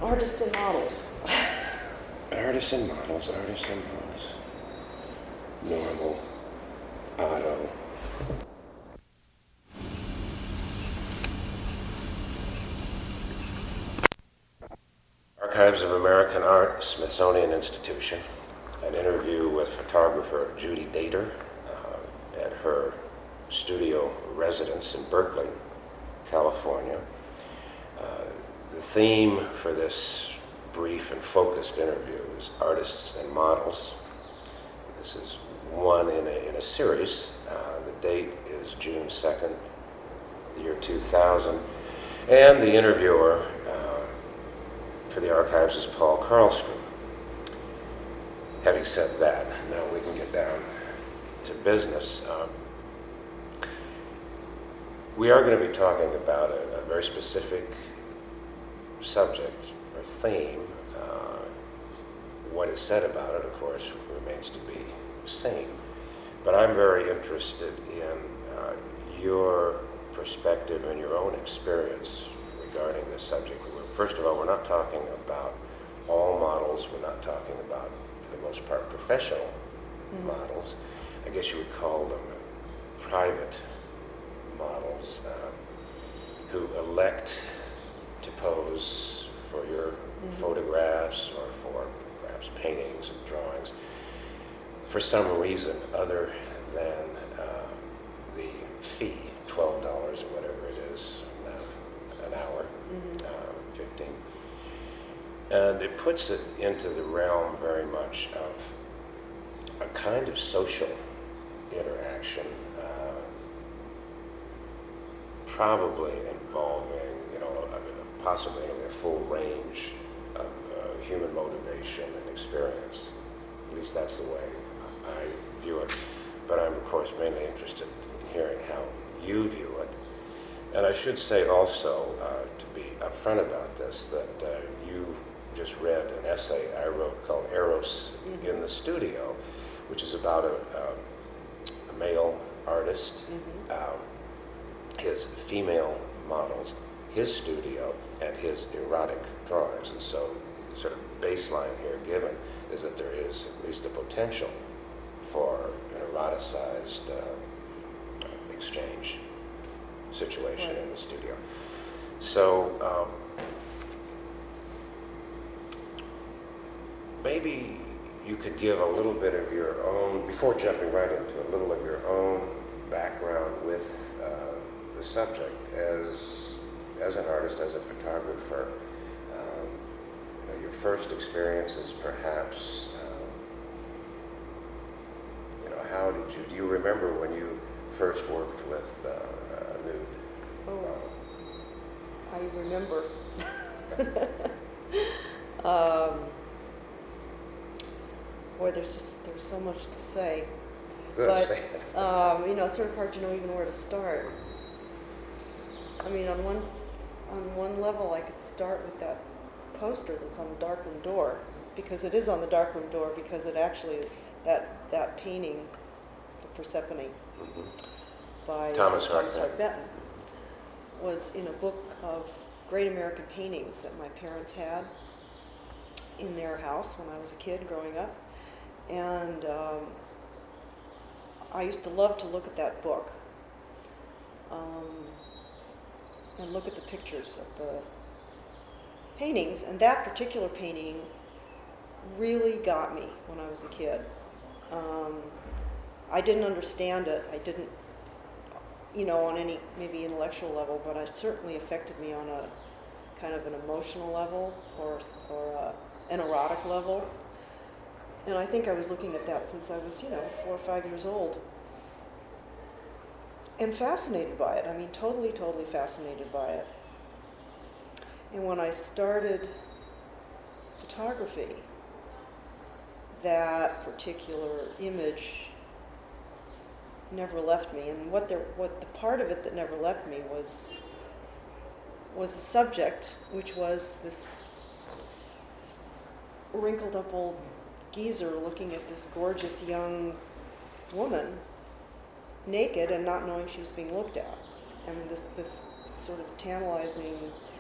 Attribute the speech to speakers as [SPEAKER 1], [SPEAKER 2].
[SPEAKER 1] Artists and models.
[SPEAKER 2] Artists and models. Normal. Otto. Archives of American Art, Smithsonian Institution. An interview with photographer Judy Dater at her studio residence in Berkeley, California. The theme for this brief and focused interview is artists and models. This is one in a series. The date is June 2nd, the year 2000. And the interviewer for the archives is Paul Karlstrom. Having said that, now we can get down to business. We are going to be talking about a very specific subject or theme. What is said about it, of course, remains to be seen. But I'm very interested in your perspective and your own experience regarding this subject. First of all, we're not talking about all models. We're not talking about, for the most part, professional models. I guess you would call them private models who elect to pose for your photographs or for perhaps paintings and drawings for some reason other than the fee, $12 or whatever it is an hour, 15. And it puts it into the realm very much of a kind of social interaction, probably involving, possibly a full range of human motivation and experience. At least that's the way I view it. But I'm, of course, mainly interested in hearing how you view it. And I should say also, to be upfront about this, that you just read an essay I wrote called Eros in the Studio, which is about a male artist, his female models, his studio, and his erotic drawings. And so sort of baseline here given is that there is at least a potential for an eroticized exchange situation in the studio. So maybe you could give a little bit of your own, before jumping right into it, a little of your own background with the subject as an artist, as a photographer. Your first experiences, perhaps. How do you remember when you first worked with nude?
[SPEAKER 1] I remember. Boy, there's so much to say.
[SPEAKER 2] Good,
[SPEAKER 1] but
[SPEAKER 2] say it.
[SPEAKER 1] It's sort of hard to know even where to start. I mean, on one level, I could start with that poster that's on the darkroom door, because it is on the darkroom door, because it actually, that painting, the Persephone, by
[SPEAKER 2] Thomas Hart
[SPEAKER 1] Benton, was in a book of great American paintings that my parents had in their house when I was a kid growing up. And I used to love to look at that book and look at the pictures of the paintings. And that particular painting really got me when I was a kid. I didn't understand it. I didn't, on any maybe intellectual level, but it certainly affected me on a kind of an emotional level or an erotic level. And I think I was looking at that since I was, 4 or 5 years old. And fascinated by it. I mean, totally fascinated by it. And when I started photography, that particular image never left me. And what the part of it that never left me was the subject, which was this wrinkled up old geezer looking at this gorgeous young woman naked and not knowing she was being looked at. And this sort of tantalizing